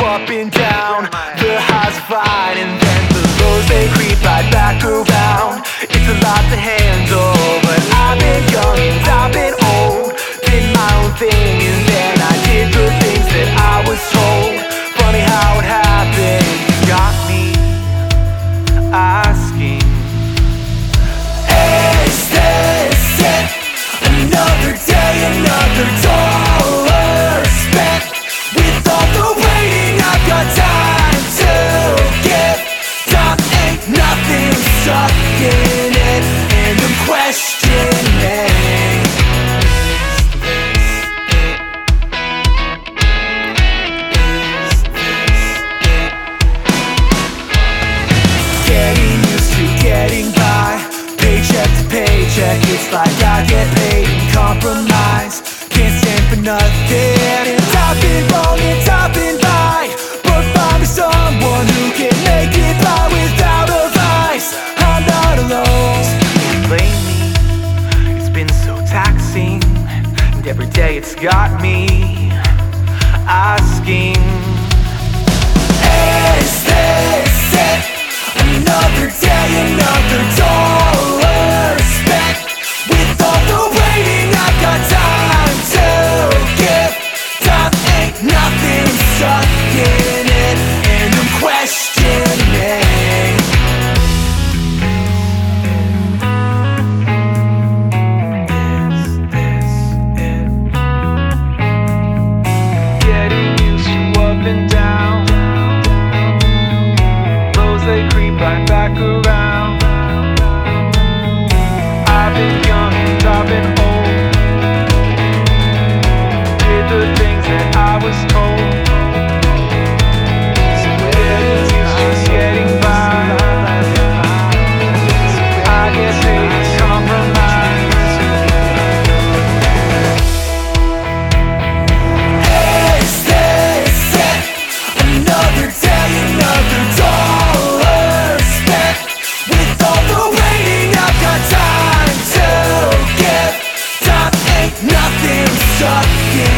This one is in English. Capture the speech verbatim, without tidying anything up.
up and down. The highs are fine, and then the lows, they creep right back around. It's a lot to handle, but I've been young and I've been old. Did my own thing, and then I did the things that I was told. Funny how it happened, got me asking, is this it? Another day, another dollar spent. With all the waiting, I've got time to give. Time ain't nothing, stuck in it, and I'm questioning, is this it? Getting used to getting by, paycheck to paycheck, it's like I get paid and compromise. Can't stand for nothing, and I've been wrong and I've been right, but find me someone who can make it by without a vice. I'm not alone. Don't blame me, it's been so taxing, and every day it's got me asking, is this it? Another day, another dollar spent. With all the waiting, I've got time to give. Time ain't nothing, stuck in it, and I'm questioning. Is this it? Getting used to up and down. Those they creep right back around. I've been young and I've been old. Did the things that I was told. So getting used to getting by. I get paid to compromise. Is this it? Another day, another dollar spent. With all the waiting, I've got time to give. Time ain't nothing, stuck in